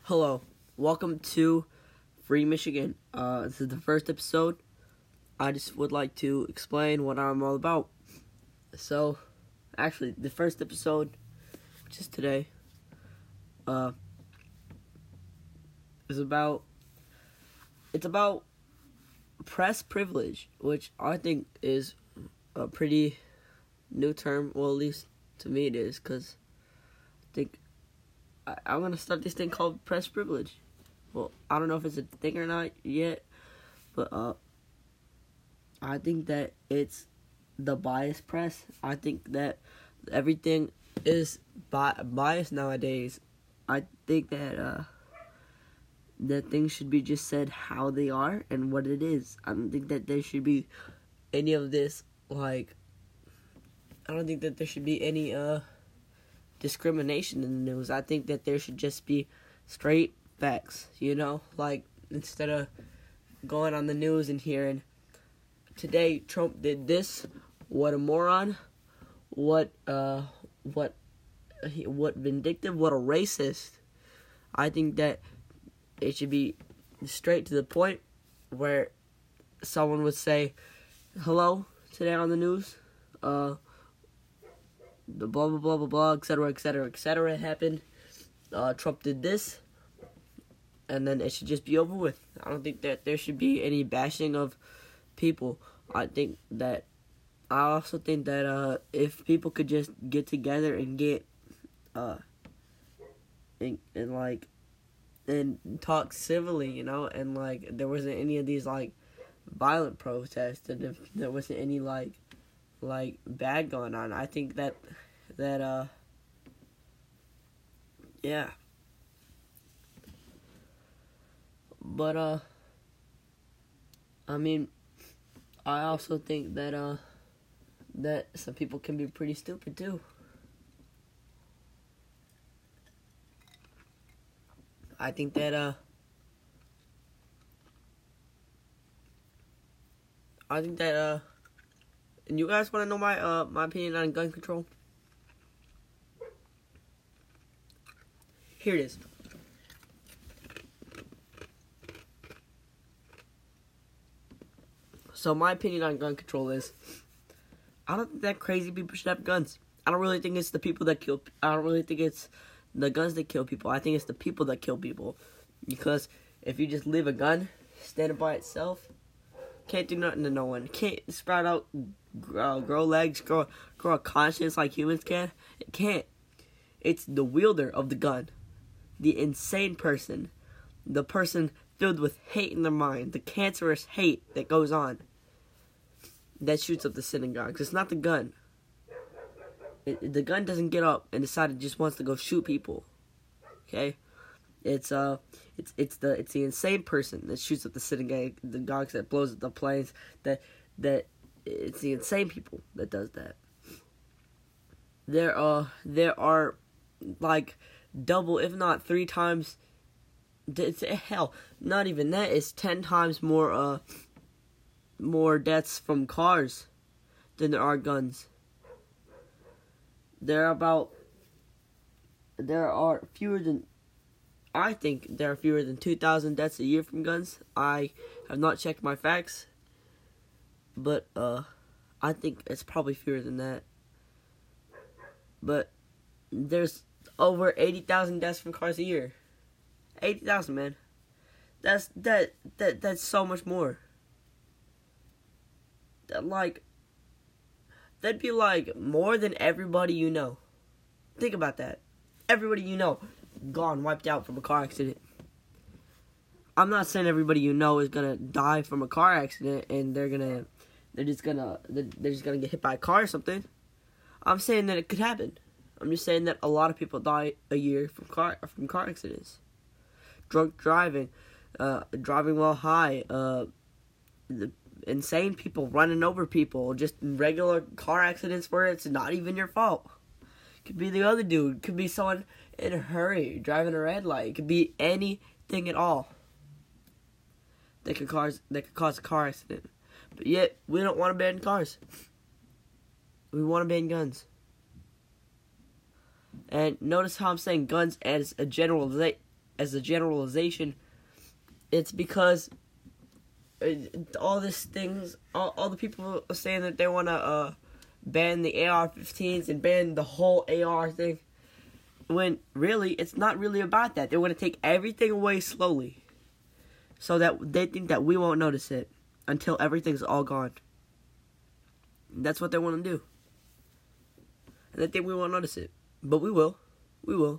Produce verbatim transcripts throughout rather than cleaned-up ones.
Hello, welcome to Free Michigan. Uh, this is the first episode. I just would like to explain what I'm all about. So, actually, the first episode, which is today, uh, is about, it's about press privilege, which I think is a pretty new term. Well, at least to me it is, because I think I, I'm going to start this thing called press privilege. Well, I don't know if it's a thing or not yet, but uh, I think that it's the biased press. I think that everything is bi- biased nowadays. I think that uh, that things should be just said how they are and what it is. I don't think that there should be any of this, like, I don't think that there should be any uh discrimination in the news. I think that there should just be straight facts, you know? Like, instead of going on the news and hearing, today Trump did this, what a moron, what, uh, what, what vindictive, what a racist. I think that it should be straight to the point, where someone would say, hello, today on the news, uh, the blah, blah, blah, blah, blah, et cetera, et cetera, et cetera happened. Uh, Trump did this, and then it should just be over with. I don't think that there should be any bashing of people. I think that, I also think that, uh, if people could just get together and get, uh, and, and like, and talk civilly, you know, and, like, there wasn't any of these, like, violent protests, and if there wasn't any, like, like, bad going on, I think that, that, uh, yeah. But, uh, I mean, I also think that, uh, that some people can be pretty stupid, too. I think that, uh, I think that, uh, and you guys want to know my, uh, my opinion on gun control? Here it is. So my opinion on gun control is, I don't think that crazy people should have guns. I don't really think it's the people that kill, I don't really think it's the guns that kill people. I think it's the people that kill people. Because if you just leave a gun standing by itself, can't do nothing to no one. Can't sprout out, uh, grow legs, grow, grow a conscience like humans can. It can't. It's the wielder of the gun. The insane person. The person filled with hate in their mind. The cancerous hate that goes on. That shoots up the synagogues. It's not the gun. It, the gun doesn't get up and decide it just wants to go shoot people. Okay? It's uh, it's it's the it's the insane person that shoots up the synagogue, the dogs that blows up the planes. That that it's the insane people that does that. There uh there are like double, if not three times. It's, hell, not even that. It's ten times more uh more deaths from cars than there are guns. There are about there are fewer than. I think there are fewer than two thousand deaths a year from guns. I have not checked my facts, but uh, I think it's probably fewer than that. But there's over eighty thousand deaths from cars a year. eighty thousand, man. That's that that that's so much more. That like that'd be like more than everybody you know. Think about that. Everybody you know gone, wiped out from a car accident. I'm not saying everybody you know is gonna die from a car accident and they're gonna, they're just gonna, they're, they're just gonna get hit by a car or something. I'm saying that it could happen. I'm just saying that a lot of people die a year from car from car accidents. Drunk driving, uh, driving while high, uh, the insane people running over people, just regular car accidents where it's not even your fault. Could be the other dude. Could be someone in a hurry, driving a red light. It could be anything at all that could cause that could cause a car accident. But yet we don't want to ban cars. We want to ban guns. And notice how I'm saying guns as a general as a generalization, it's because all these things, all, all the people are saying that they want to uh, ban the A R fifteens and ban the whole A R thing, when really, it's not really about that. They want to take everything away slowly, so that they think that we won't notice it until everything's all gone. That's what they want to do. And they think we won't notice it. But we will. We will.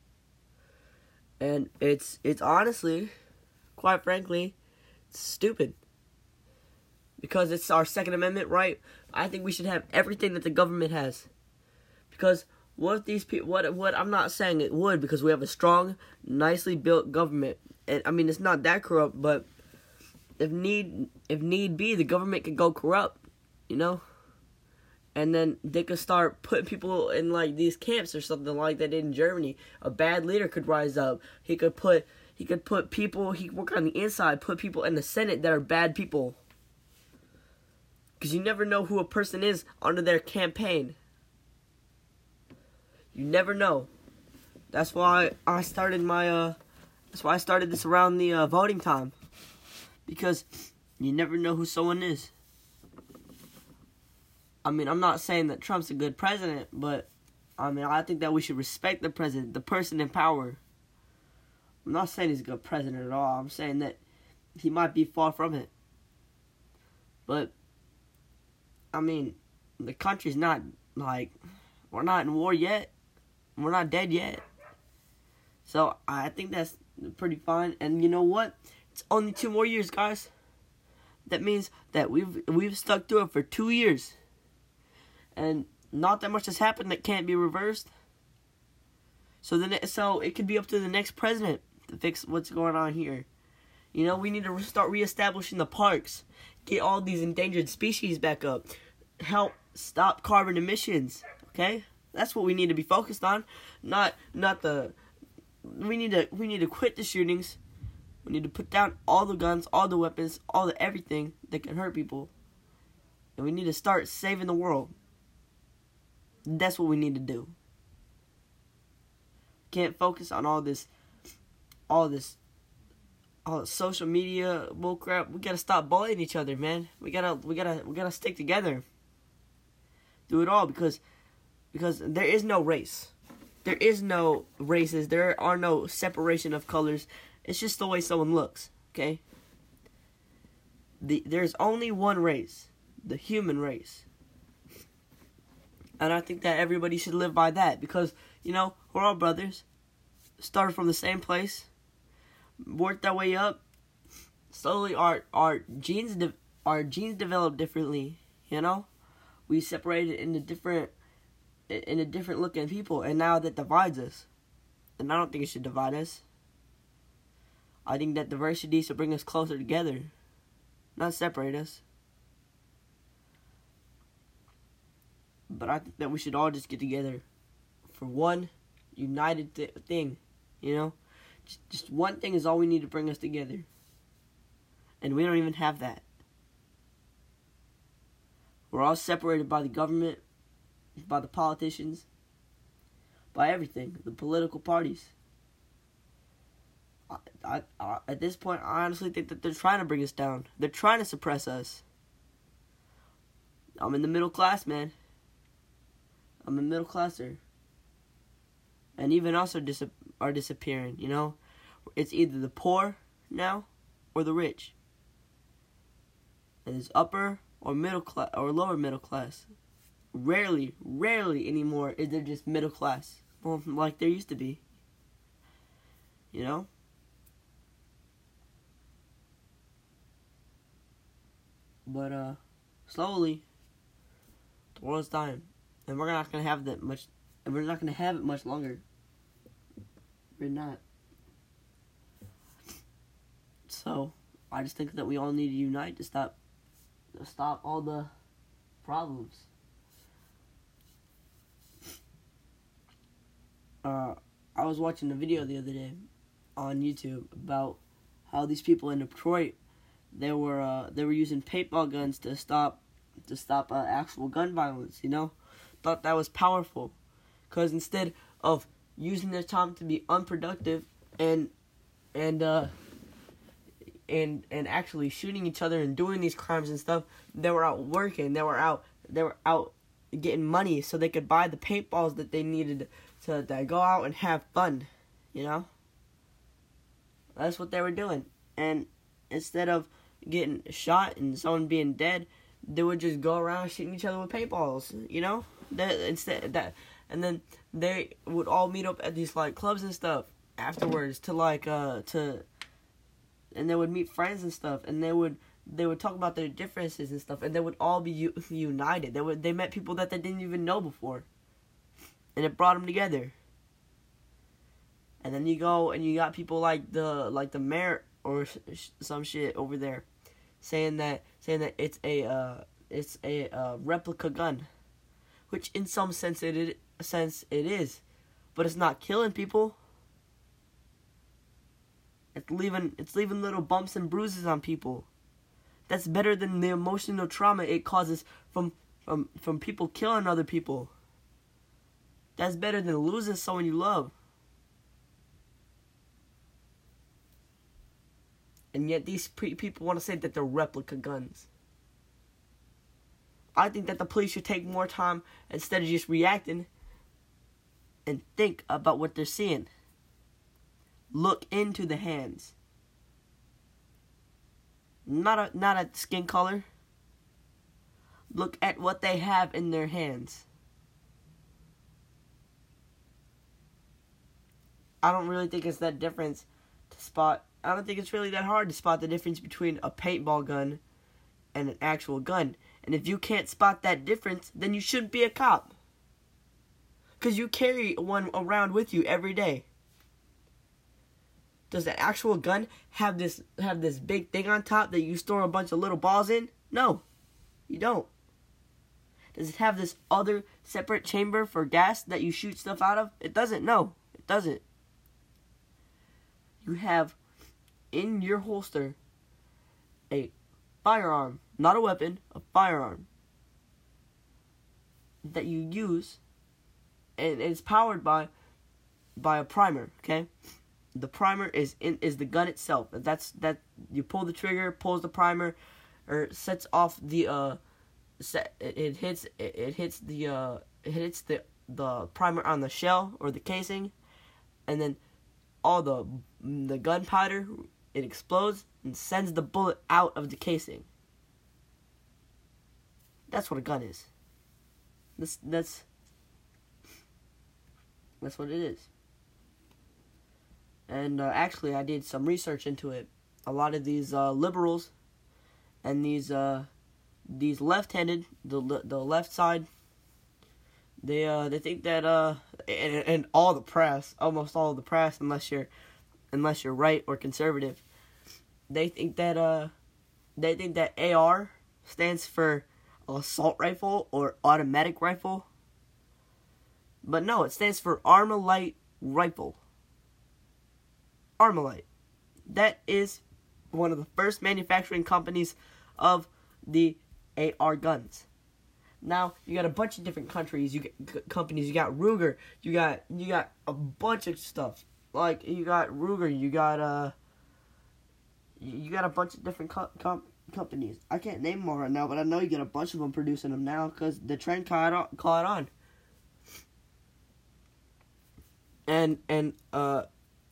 And it's it's honestly, quite frankly, stupid. Because it's our Second Amendment right. I think we should have everything that the government has. Because what if these people, what, what, I'm not saying it would, because we have a strong, nicely built government. And I mean, it's not that corrupt, but if need, if need be, the government could go corrupt, you know? And then they could start putting people in, like, these camps or something like that in Germany. A bad leader could rise up. He could put, he could put people, he could work on the inside, put people in the Senate that are bad people. Because you never know who a person is under their campaign. You never know. That's why I started my, uh, that's why I started this around the uh, voting time. Because you never know who someone is. I mean, I'm not saying that Trump's a good president, but, I mean, I think that we should respect the president, the person in power. I'm not saying he's a good president at all. I'm saying that he might be far from it. But, I mean, the country's not, like, we're not in war yet. We're not dead yet. So, I think that's pretty fine. And you know what? It's only two more years, guys. That means that we've we've stuck through it for two years. And not that much has happened that can't be reversed. So then, it, so it could be up to the next president to fix what's going on here. You know, we need to start reestablishing the parks, get all these endangered species back up, help stop carbon emissions. Okay, that's what we need to be focused on. Not, not the. We need to we need to quit the shootings. We need to put down all the guns, all the weapons, all the everything that can hurt people, and we need to start saving the world. That's what we need to do. Can't focus on all this, all this, all this social media bullcrap. We gotta stop bullying each other, man. We gotta, we gotta, we gotta stick together. Do it all because, because there is no race. There is no races. There are no separation of colors. It's just the way someone looks. Okay. The there's only one race, the human race. And I think that everybody should live by that because, you know, we're all brothers. Started from the same place. Worked our way up. Slowly our our genes de- our genes developed differently, you know? We separated into different into different looking people, and now that divides us. And I don't think it should divide us. I think that diversity should bring us closer together, not separate us. But I think that we should all just get together for one united th- thing, you know? Just, just one thing is all we need to bring us together. And we don't even have that. We're all separated by the government, by the politicians, by everything, the political parties. I, I, I, at this point, I honestly think that they're trying to bring us down. They're trying to suppress us. I'm in the middle class, man. I'm a middle classer. And even us are, dis- are disappearing, you know? It's either the poor now or the rich. And it's upper or middle class or lower middle class. Rarely, rarely anymore is there just middle class. Well, like there used to be. You know? But, uh, slowly, the world's dying. And we're not going to have that much, and we're not going to have it much longer. We're not. So, I just think that we all need to unite to stop, to stop all the problems. Uh, I was watching a video the other day on YouTube about how these people in Detroit, they were, uh, they were using paintball guns to stop, to stop, uh, actual gun violence, you know? Thought that was powerful, because instead of using their time to be unproductive and and uh, and and actually shooting each other and doing these crimes and stuff. They were out working. They were out. They were out getting money so they could buy the paintballs that they needed to, to go out and have fun. You know, that's what they were doing. And instead of getting shot and someone being dead, they would just go around shooting each other with paintballs. You know, that instead that, and then they would all meet up at these like clubs and stuff afterwards to like uh to. And they would meet friends and stuff, and they would they would talk about their differences and stuff, and they would all be u- united. They would they met people that they didn't even know before, and it brought them together. And then you go and you got people like the like the mayor or sh- some shit over there, saying that saying that it's a uh, it's a uh, replica gun, which in some sense it, it sense it is, but it's not killing people. It's leaving it's leaving little bumps and bruises on people. That's better than the emotional trauma it causes from from from people killing other people. That's better than losing someone you love. And yet these pre- people want to say that they're replica guns. I think that the police should take more time instead of just reacting and think about what they're seeing. Look into the hands. Not a, not at skin color. Look at what they have in their hands. I don't really think it's that difference to spot. I don't think it's really that hard to spot the difference between a paintball gun and an actual gun. And if you can't spot that difference, then you shouldn't be a cop. Because you carry one around with you every day. Does the actual gun have this have this big thing on top that you store a bunch of little balls in? No, you don't. Does it have this other separate chamber for gas that you shoot stuff out of? It doesn't. No, it doesn't. You have in your holster a firearm, not a weapon, a firearm that you use, and it's powered by by a primer. Okay. The primer is in is the gun itself. That's that you pull the trigger, pulls the primer, or sets off the uh, set it, it hits it, it hits the uh it hits the the primer on the shell or the casing, and then all the the gunpowder it explodes and sends the bullet out of the casing. That's what a gun is. That's that's that's what it is. And uh, actually, I did some research into it. A lot of these uh, liberals and these uh, these left-handed, the the left side, they uh, they think that uh, and, and all the press, almost all of the press, unless you're unless you're right or conservative, they think that uh, they think that A R stands for assault rifle or automatic rifle. But no, it stands for Armalite rifle. Armalite. That is one of the first manufacturing companies of the A R guns. Now you got a bunch of different countries. You get companies. You got Ruger. You got you got a bunch of stuff. Like you got Ruger. You got uh. You got a bunch of different co- com- companies. I can't name them all right now, but I know you got a bunch of them producing them now because the trend caught on, caught on. And and uh.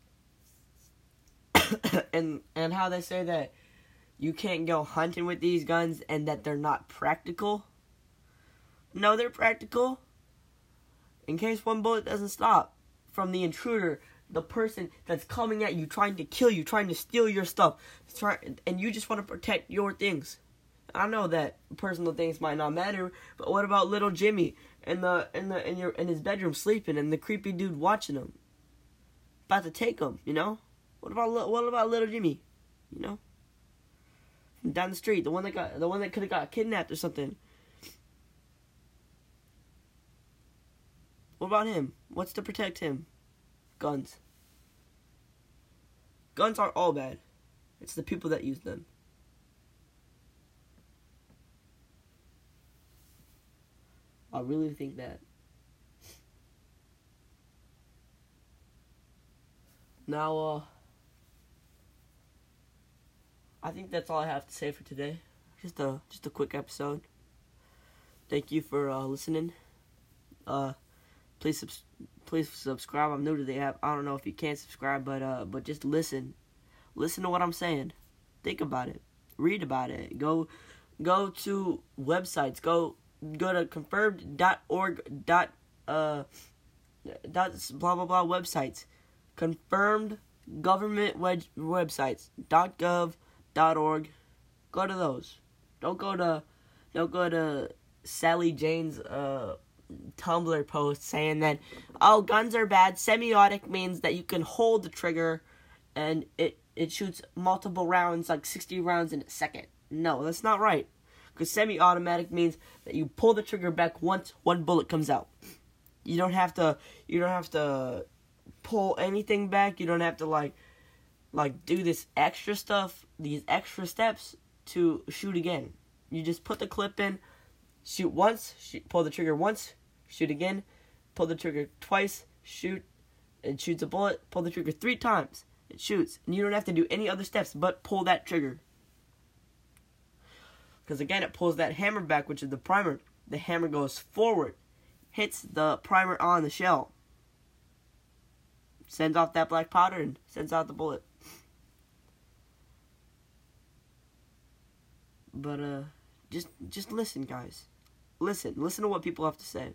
and and how they say that you can't go hunting with these guns and that they're not practical. No, they're practical. In case one bullet doesn't stop from the intruder, the person that's coming at you, trying to kill you, trying to steal your stuff, try, and you just want to protect your things. I know that personal things might not matter, but what about little Jimmy in the in the in your in his bedroom sleeping and the creepy dude watching him, about to take him, you know? What about what about little Jimmy? You know, down the street, the one that got the one that could have got kidnapped or something. What about him? What's to protect him? Guns. Guns aren't all bad. It's the people that use them. I really think that. Now, uh. I think that's all I have to say for today. Just a just a quick episode. Thank you for uh, listening. Uh, please subs- please subscribe. I'm new to the app. I don't know if you can subscribe, but uh, but just listen. Listen to what I'm saying. Think about it. Read about it. Go go to websites. Go go to confirmed dot org dot uh dot blah blah blah websites. Confirmed government web- websites dot gov dot org. Go to those. Don't go to don't go to Sally Jane's uh Tumblr post saying that, oh, guns are bad. Semiotic means that you can hold the trigger and it it shoots multiple rounds, like sixty rounds in a second. No, that's not right. Because semi-automatic means that you pull the trigger back once one bullet comes out. You don't have to you don't have to pull anything back. You don't have to like like do this extra stuff, these extra steps to shoot again. You just put the clip in, shoot once, shoot, pull the trigger once, shoot again, pull the trigger twice, shoot, it shoots a bullet, pull the trigger three times, it shoots. And you don't have to do any other steps but pull that trigger. Because again, it pulls that hammer back, which is the primer. The hammer goes forward, hits the primer on the shell, sends off that black powder, and sends out the bullet. But, uh, just, just listen, guys. Listen. Listen to what people have to say.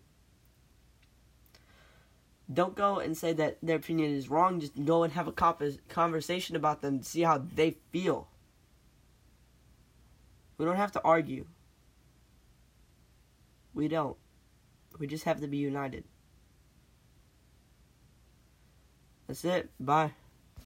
Don't go and say that their opinion is wrong. Just go and have a conversation about them to see how they feel. We don't have to argue. We don't. We just have to be united. That's it. Bye.